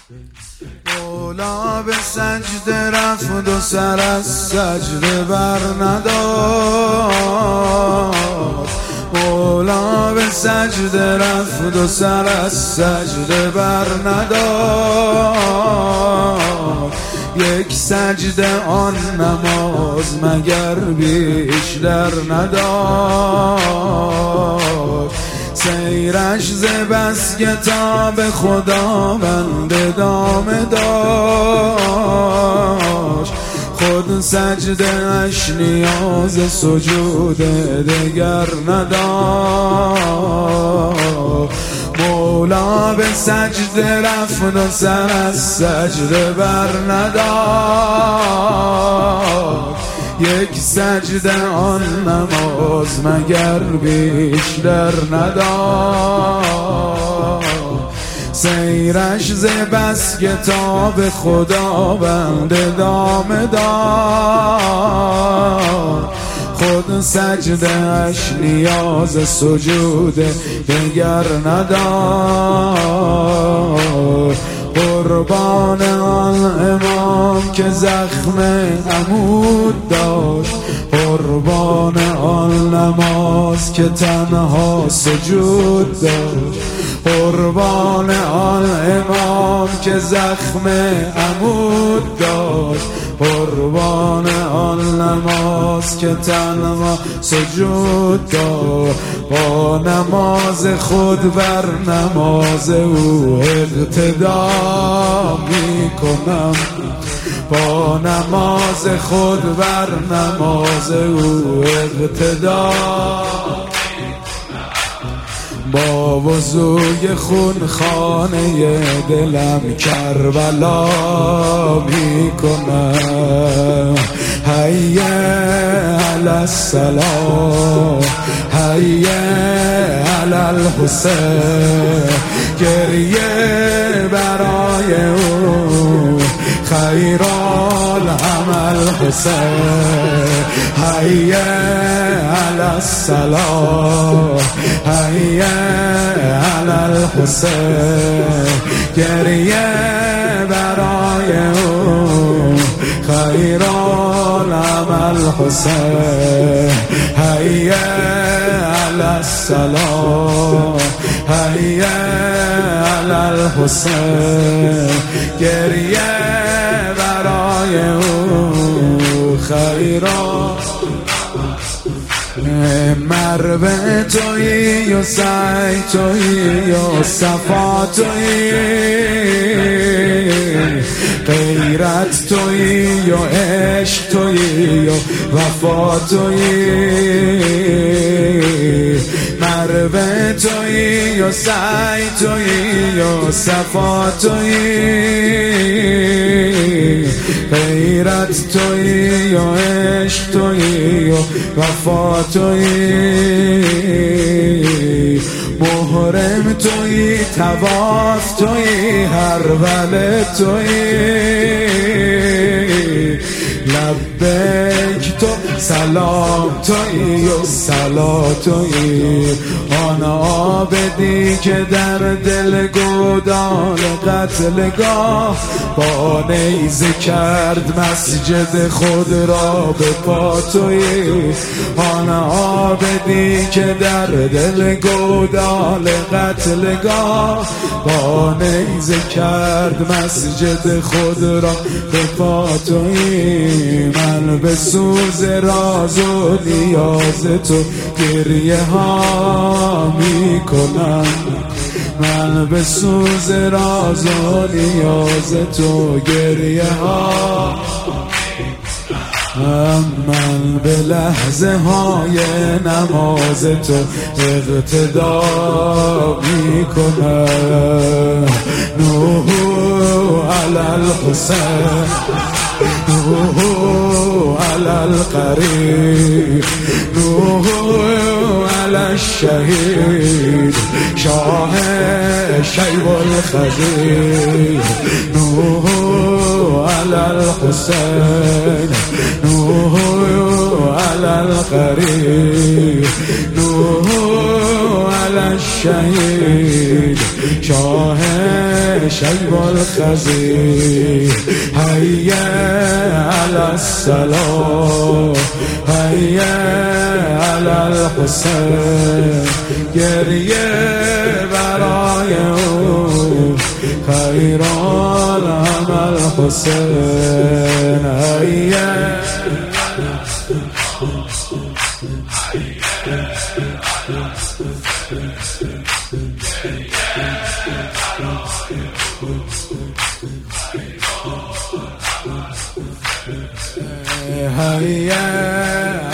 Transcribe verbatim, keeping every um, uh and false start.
مولا به سجده رفت و سر از سجده بر نداشت. مولا به سجده رفت و سر از سجده بر نداشت. یک سجده آن نماز مگر بیشتر نداشت. سیرش ز بس کتاب خداوند دامه داشت. خود سجده اش نیاز سجود دگر نداشت. مولا به سجده رفت و سر از سجده بر نداشت. یک سجده آن نماز مگر بیشتر نداشت. سیرش ز بس کتاب خداوند دامه داشت. خود سجده اش نیاز سجود دگر نداشت. قربان آن امام که زخم عمود داشت. قربان آن نماز که تنها سجود داشت. قربان آن امام که زخم عمود داشت. قربان آن نماز که تنها سجود داشت. با نماز خود بر نماز او اقتدا می کنم. با نماز خود بر نماز او اقتدا. با وضوی خون خانه دلم کربلا می کنم. حی علی الصلا حی علی الحسین. گریه برای او خیرالعمل حسین. حی علی الصلا حی علی الحسین. گریه برای او خیرالعمل حسین. حی علی الصلا حی علی الحسین. گریه برای او خیرالعمل. مروه تویی و سعی تویی و صفا تویی. غیرت تویی و عشق تویی و وفا تویی. مروه تویی و سعی تویی و صفا تویی. غیرت تویی و عشق تویی و وفا تویی. محرم تویی طواف تویی هرول تویی. لبیک تو سلام تویی و صلا تویی. آن عابدی که در دل گودال قتلگاه با نیزه کرد مسجد خود را به پا تویی. آن عابدی که در دل گودال قتلگاه با نیزه کرد مسجد خود را به پا تویی. من به سوز راز و نیاز تو گریه ها می کنم. من به سوز راز و نیاز تو گریه ها. من به لحظه های نماز تو اقتدا می کنم. نوح علی الحسین نوح علی القریب. نوح علی الشهید شاه شیب الخدیر. نوح علی الحسین نوح علی القریب. نوح علی الشهید شاه شیب الخزیر حی علی الصلاة حی علی الحسین گریه برای او خیر العمل حسین حی حی